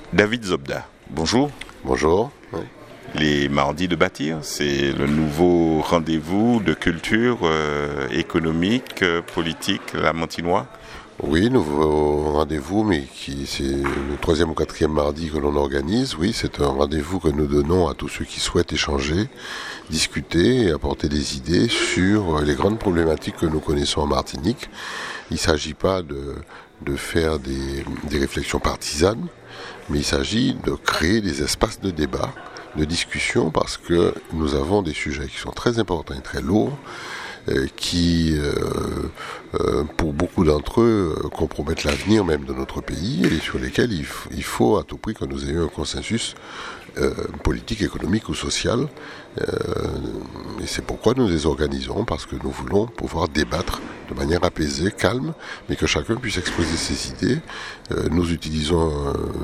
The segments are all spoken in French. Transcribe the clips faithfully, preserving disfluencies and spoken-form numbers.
David Zobda, bonjour. Bonjour. Oui. Les mardis de bâtir, c'est le nouveau rendez-vous de culture euh, économique, euh, politique, la Mantinois. Oui, nouveau rendez-vous, mais qui c'est le troisième ou quatrième mardi que l'on organise. Oui, c'est un rendez-vous que nous donnons à tous ceux qui souhaitent échanger, discuter et apporter des idées sur les grandes problématiques que nous connaissons en Martinique. Il ne s'agit pas de, de faire des, des réflexions partisanes, mais il s'agit de créer des espaces de débat, de discussion, parce que nous avons des sujets qui sont très importants et très lourds, euh, qui, euh, euh, pour beaucoup d'entre eux, euh, compromettent l'avenir même de notre pays et sur lesquels il, f- il faut à tout prix que nous ayons un consensus euh, politique, économique ou social. Euh, et c'est pourquoi nous les organisons, parce que nous voulons pouvoir débattre de manière apaisée, calme, mais que chacun puisse exposer ses idées. Euh, nous utilisons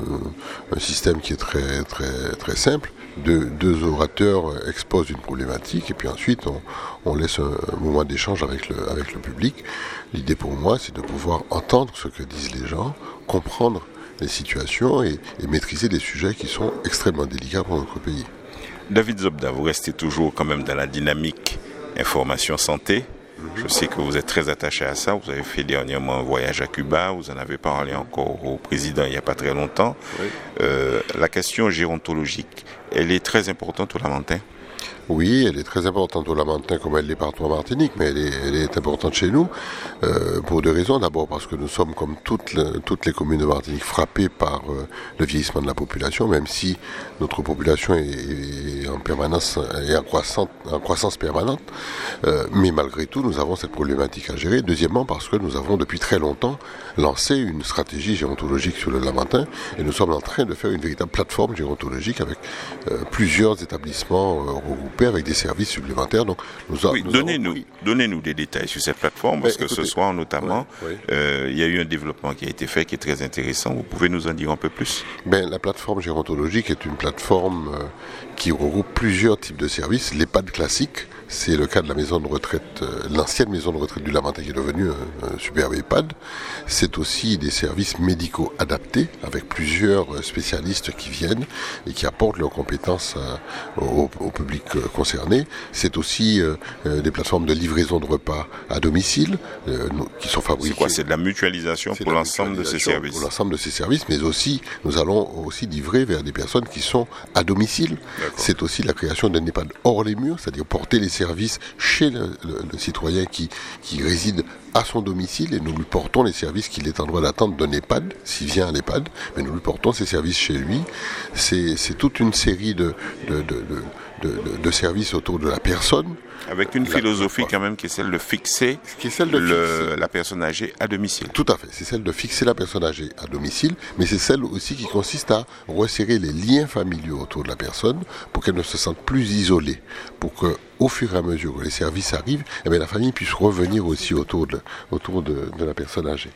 un, un système qui est très, très, très simple. Deux, deux orateurs exposent une problématique et puis ensuite on, on laisse un, un moment d'échange avec le, avec le public. L'idée pour moi, c'est de pouvoir entendre ce que disent les gens, comprendre les situations et, et maîtriser des sujets qui sont extrêmement délicats pour notre pays. David Zobda, vous restez toujours quand même dans la dynamique information santé. Je sais que vous êtes très attaché à ça. Vous avez fait dernièrement un voyage à Cuba. Vous en avez parlé encore au président il n'y a pas très longtemps. Oui. Euh, la question gérontologique, elle est très importante au Lamentin. Oui, elle est très importante au Lamentin comme elle l'est partout en Martinique, mais elle est, elle est importante chez nous euh, pour deux raisons. D'abord parce que nous sommes, comme toutes, le, toutes les communes de Martinique, frappées par euh, le vieillissement de la population, même si notre population est, est en permanence est en, croissance, en croissance permanente. Euh, mais malgré tout, nous avons cette problématique à gérer. Deuxièmement, parce que nous avons depuis très longtemps lancé une stratégie gérontologique sur le Lamentin et nous sommes en train de faire une véritable plateforme gérontologique avec euh, plusieurs établissements euh, regroupés avec des services supplémentaires. Donc, nous a, oui, nous donnez-nous, pris... donnez-nous des détails sur cette plateforme, parce Mais, que écoutez, ce soir notamment, ouais, ouais. Euh, il y a eu un développement qui a été fait qui est très intéressant. Vous pouvez nous en dire un peu plus? Ben, la plateforme gérontologique est une plateforme euh, qui regroupe plusieurs types de services. L'EHPAD classique, c'est le cas de la maison de retraite, euh, l'ancienne maison de retraite du Lamentin qui est devenue un, un superbe EHPAD. C'est aussi des services médicaux adaptés avec plusieurs spécialistes qui viennent et qui apportent leurs compétences euh, au, au public euh, concerné. C'est aussi euh, euh, des plateformes de livraison de repas à domicile euh, nous, qui sont fabriquées. C'est quoi? C'est de la mutualisation C'est pour la l'ensemble de ces mutualisation services? Pour l'ensemble de ces services, mais aussi, nous allons aussi livrer vers des personnes qui sont à domicile. D'accord. C'est aussi la création d'un EHPAD hors les murs, c'est-à-dire porter les services chez le, le, le citoyen qui, qui réside à son domicile et nous lui portons les services qu'il est en droit d'attendre d'un EHPAD, s'il vient à l'EHPAD, mais nous lui portons ces services chez lui. C'est, c'est toute une série de, de, de, de, de, de services autour de la personne. Avec une philosophie quand même qui est celle de fixer, qui est celle de le, fixer la personne âgée à domicile. Tout à fait, c'est celle de fixer la personne âgée à domicile, mais c'est celle aussi qui consiste à resserrer les liens familiaux autour de la personne pour qu'elle ne se sente plus isolée, pour que au fur et à mesure que les services arrivent, eh bien, la famille puisse revenir aussi autour de, autour de, de la personne âgée.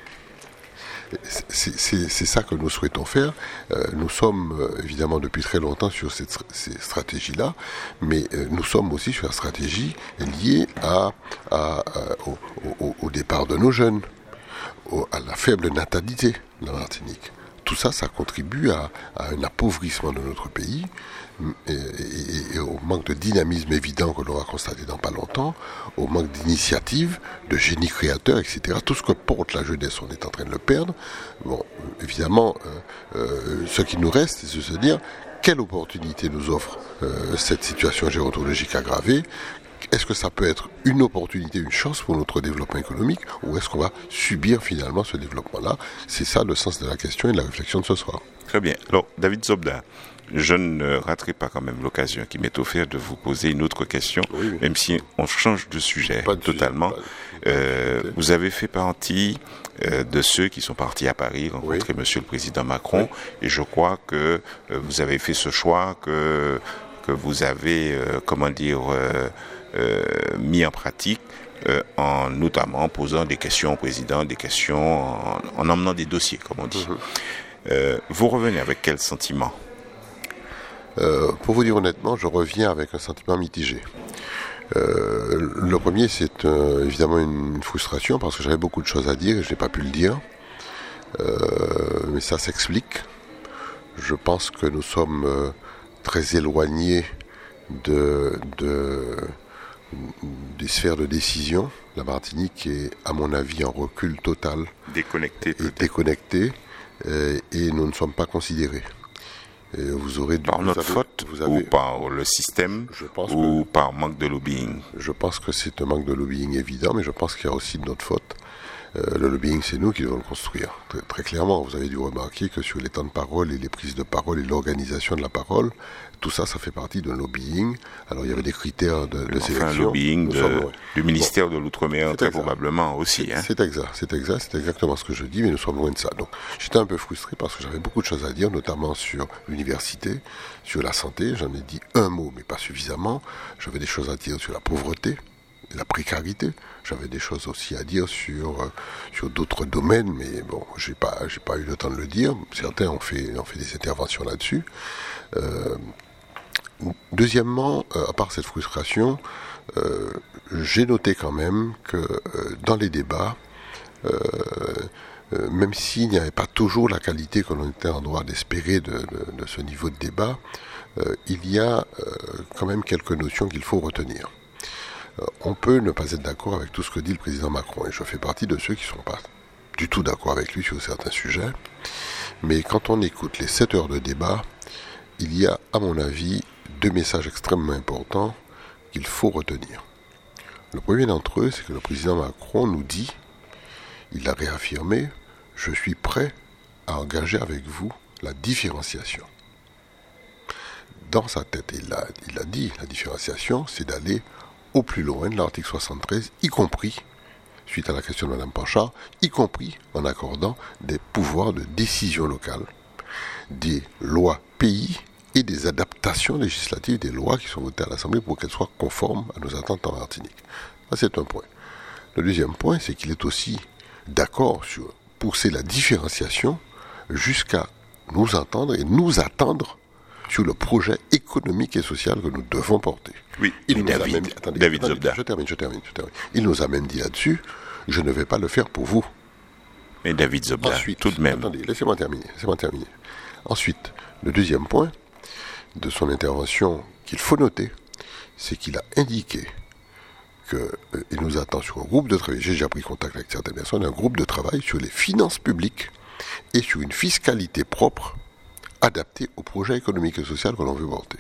C'est, c'est, c'est ça que nous souhaitons faire. Euh, nous sommes euh, évidemment depuis très longtemps sur cette, ces stratégies-là, mais euh, nous sommes aussi sur la stratégie liée à, à, à, au, au, au départ de nos jeunes, au, à la faible natalité de la Martinique. Tout ça, ça contribue à, à un appauvrissement de notre pays et, et, et au manque de dynamisme évident que l'on va constater dans pas longtemps, au manque d'initiative, de génie créateur, et cetera. Tout ce que porte la jeunesse, on est en train de le perdre. Bon, évidemment, euh, euh, ce qui nous reste, c'est de se dire quelle opportunité nous offre euh, cette situation gérontologique aggravée. Est-ce que ça peut être une opportunité, une chance pour notre développement économique, ou est-ce qu'on va subir finalement ce développement-là? C'est ça le sens de la question et de la réflexion de ce soir. Très bien. Alors, David Zobda, je ne raterai pas quand même l'occasion qui m'est offerte de vous poser une autre question, oui, oui. Même si on change de sujet pas de totalement. Sujet, pas de... euh, okay. Vous avez fait partie euh, de ceux qui sont partis à Paris rencontrer oui. Monsieur le Président Macron, oui. Et je crois que euh, vous avez fait ce choix que, que vous avez, euh, comment dire... Euh, Euh, mis en pratique euh, en notamment posant des questions au président, des questions en, en emmenant des dossiers, comme on dit. Mm-hmm. Euh, vous revenez avec quel sentiment? euh, Pour vous dire honnêtement, je reviens avec un sentiment mitigé. Euh, le premier, c'est euh, évidemment une frustration parce que j'avais beaucoup de choses à dire et je n'ai pas pu le dire. Euh, mais ça s'explique. je pense que nous sommes euh, très éloignés de, de, des sphères de décision. La Martinique est, à mon avis, en recul total. Déconnecté peut-être. Déconnecté, euh, et nous ne sommes pas considérés. Et vous aurez par vous notre avez, faute vous avez, ou par le système je pense ou que, par manque de lobbying? Je pense que c'est un manque de lobbying évident, mais je pense qu'il y a aussi de notre faute. Euh, le lobbying, c'est nous qui devons le construire, très, très clairement. Vous avez dû remarquer que sur les temps de parole et les prises de parole et l'organisation de la parole, tout ça, ça fait partie d'un lobbying. Alors, il y avait des critères de, de enfin, sélection. Un lobbying de, sommes, du ministère bon, de l'Outre-mer, très exact. probablement aussi. C'est, hein. c'est exact, c'est exact, c'est exactement ce que je dis, mais nous sommes loin de ça. Donc, j'étais un peu frustré parce que j'avais beaucoup de choses à dire, notamment sur l'université, sur la santé. J'en ai dit un mot, mais pas suffisamment. J'avais des choses à dire sur la pauvreté, la précarité. J'avais des choses aussi à dire sur euh, sur d'autres domaines, mais bon, j'ai pas j'ai pas eu le temps de le dire. Certains ont fait ont fait des interventions là-dessus. Euh, deuxièmement, euh, à part cette frustration, euh, j'ai noté quand même que euh, dans les débats, euh, euh, même s'il n'y avait pas toujours la qualité que l'on était en droit d'espérer de, de, de ce niveau de débat, euh, il y a euh, quand même quelques notions qu'il faut retenir. On peut ne pas être d'accord avec tout ce que dit le président Macron, et je fais partie de ceux qui ne sont pas du tout d'accord avec lui sur certains sujets, mais quand on écoute les sept heures de débat, il y a, à mon avis, deux messages extrêmement importants qu'il faut retenir. Le premier d'entre eux, c'est que le président Macron nous dit, il a réaffirmé, je suis prêt à engager avec vous la différenciation. Dans sa tête, il a, il a dit, la différenciation, c'est d'aller au plus loin de l'article soixante-treize, y compris, suite à la question de Mme Panchard, y compris en accordant des pouvoirs de décision locale, des lois pays et des adaptations législatives des lois qui sont votées à l'Assemblée pour qu'elles soient conformes à nos attentes en Martinique. Ça, c'est un point. Le deuxième point, c'est qu'il est aussi d'accord sur pousser la différenciation jusqu'à nous entendre et nous attendre sur le projet économique et social que nous devons porter. Oui, il nous David, a même dit, attendez, David attendez, Zobda. Je termine, je termine, je termine. Il nous a même dit là-dessus, je ne vais pas le faire pour vous. Mais David Zobda, Ensuite, tout de même. Attendez, laissez-moi terminer, laissez-moi terminer. Ensuite, le deuxième point de son intervention qu'il faut noter, c'est qu'il a indiqué qu'il euh, nous attend sur un groupe de travail, j'ai déjà pris contact avec certaines personnes, un groupe de travail sur les finances publiques et sur une fiscalité propre adapté au projet économique et social que l'on veut porter.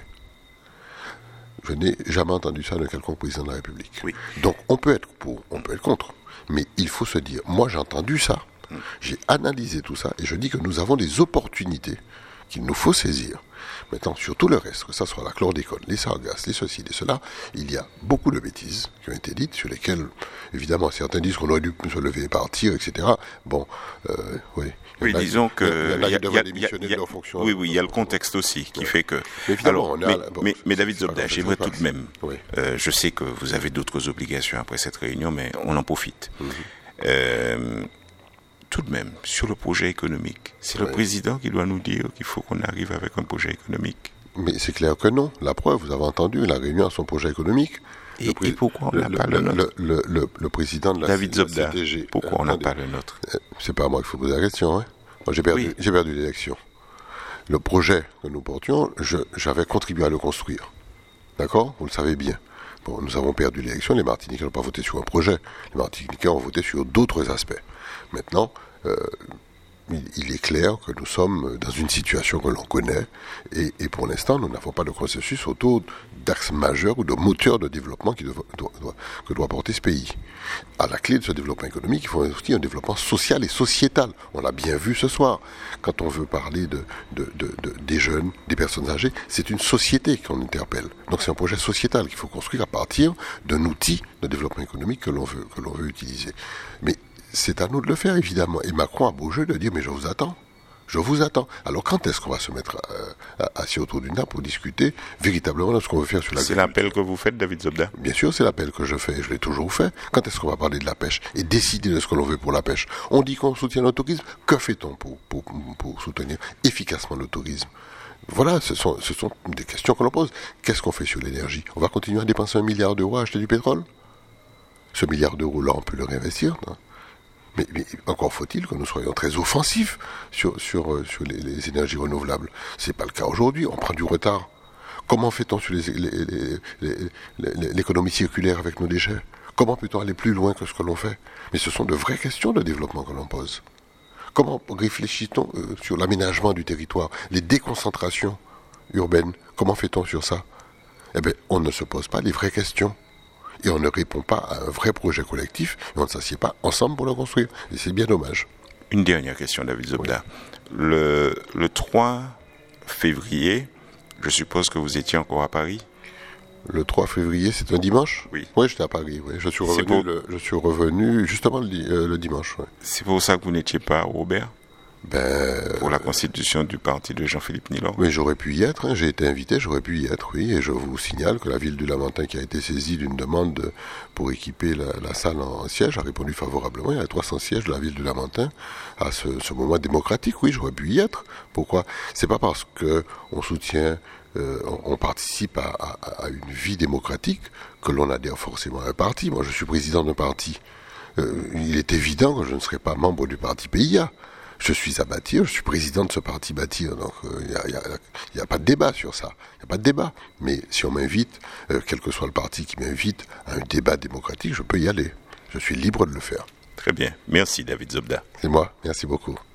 Je n'ai jamais entendu ça de quelconque président de la République. Oui. Donc on peut être pour, on peut être contre, mais il faut se dire, moi j'ai entendu ça, mmh. j'ai analysé tout ça, et je dis que nous avons des opportunités qu'il nous faut saisir. Maintenant, sur tout le reste, que ce soit la chlordécone, les sargasses, les ceci, les cela, il y a beaucoup de bêtises qui ont été dites, sur lesquelles, évidemment, certains disent qu'on aurait dû se lever et partir, et cetera. Bon, euh, oui. Oui, a, disons que... Il y a, il y a, il y a, il y a, fonction, oui, oui, il y a le contexte aussi qui ouais. fait que... Mais, Alors, on mais, a, bon, mais, mais David Zobda, j'aimerais tout de même... Oui. Euh, je sais que vous avez d'autres obligations après cette réunion, mais on en profite. Mm-hmm. Euh, tout de même, sur le projet économique, c'est oui. le président qui doit nous dire qu'il faut qu'on arrive avec un projet économique. Mais c'est clair que non. La preuve, vous avez entendu, la réunion à son projet économique. Et, pré... et pourquoi on n'a pas le, le nôtre le, le, le, le président de la, David Zobda, C D G, pourquoi on n'a pas le nôtre? C'est pas à moi qu'il faut poser la question. Hein. Moi, j'ai perdu, oui. j'ai perdu l'élection. Le projet que nous portions, je, j'avais contribué à le construire. D'accord? Vous le savez bien. Bon, nous avons perdu l'élection. Les Martiniquais n'ont pas voté sur un projet. Les Martiniquais ont voté sur d'autres aspects. Maintenant, euh, il est clair que nous sommes dans une situation que l'on connaît et, et pour l'instant, nous n'avons pas de consensus autour d'axes majeurs ou de moteurs de développement qui doit, doit, doit, que doit porter ce pays. À la clé de ce développement économique, il faut aussi un développement social et sociétal. On l'a bien vu ce soir. Quand on veut parler de, de, de, de, des jeunes, des personnes âgées, c'est une société qu'on interpelle. Donc c'est un projet sociétal qu'il faut construire à partir d'un outil de développement économique que l'on veut, que l'on veut utiliser. Mais c'est à nous de le faire, évidemment. Et Macron a beau jeu de dire, mais je vous attends. Je vous attends. Alors quand est-ce qu'on va se mettre euh, assis autour d'une table pour discuter véritablement de ce qu'on veut faire sur la C'est l'appel que vous faites, David Zobda? Bien sûr, c'est l'appel que je fais. Je l'ai toujours fait. Quand est-ce qu'on va parler de la pêche et décider de ce que l'on veut pour la pêche? On dit qu'on soutient le tourisme. Que fait-on pour, pour, pour soutenir efficacement le tourisme? Voilà, ce sont, ce sont des questions que l'on pose. Qu'est-ce qu'on fait sur l'énergie? On va continuer à dépenser un milliard d'euros à acheter du pétrole? Ce milliard d'euros-là, on peut le réinvestir, non? Mais, mais encore faut-il que nous soyons très offensifs sur, sur, sur les, les énergies renouvelables. C'est pas le cas aujourd'hui, on prend du retard. Comment fait-on sur les, les, les, les, les, l'économie circulaire avec nos déchets? Comment peut-on aller plus loin que ce que l'on fait? Mais ce sont de vraies questions de développement que l'on pose. Comment réfléchit-on euh, sur l'aménagement du territoire, les déconcentrations urbaines? Comment fait-on sur ça? Eh bien, on ne se pose pas les vraies questions. Et on ne répond pas à un vrai projet collectif, et on ne s'assied pas ensemble pour le construire. Et c'est bien dommage. Une dernière question, David Zobda. Oui. Le, le trois février, je suppose que vous étiez encore à Paris? Le trois février, c'est un dimanche? Oui. Oui, j'étais à Paris. Oui. Je suis revenu, pour... le, je suis revenu justement le, euh, le dimanche. Oui. C'est pour ça que vous n'étiez pas au Robert? Ben, pour la constitution du parti de Jean-Philippe Nilor. Mais j'aurais pu y être, hein. J'ai été invité, j'aurais pu y être, oui, et je vous signale que la ville du Lamentin qui a été saisie d'une demande de, pour équiper la, la salle en siège a répondu favorablement. Il y a trois cents sièges de la ville du Lamentin à ce, ce moment démocratique, oui, j'aurais pu y être. Pourquoi? C'est pas parce que on soutient, euh, on, on participe à, à, à une vie démocratique que l'on adhère forcément à un parti. Moi, je suis président d'un parti. Euh, il est évident que je ne serai pas membre du parti P I A. Je suis à Bâtir, je suis président de ce parti Bâtir, donc il euh, n'y a, a, a pas de débat sur ça, il n'y a pas de débat. Mais si on m'invite, euh, quel que soit le parti qui m'invite à un débat démocratique, je peux y aller. Je suis libre de le faire. Très bien. Merci David Zobda. C'est moi, merci beaucoup.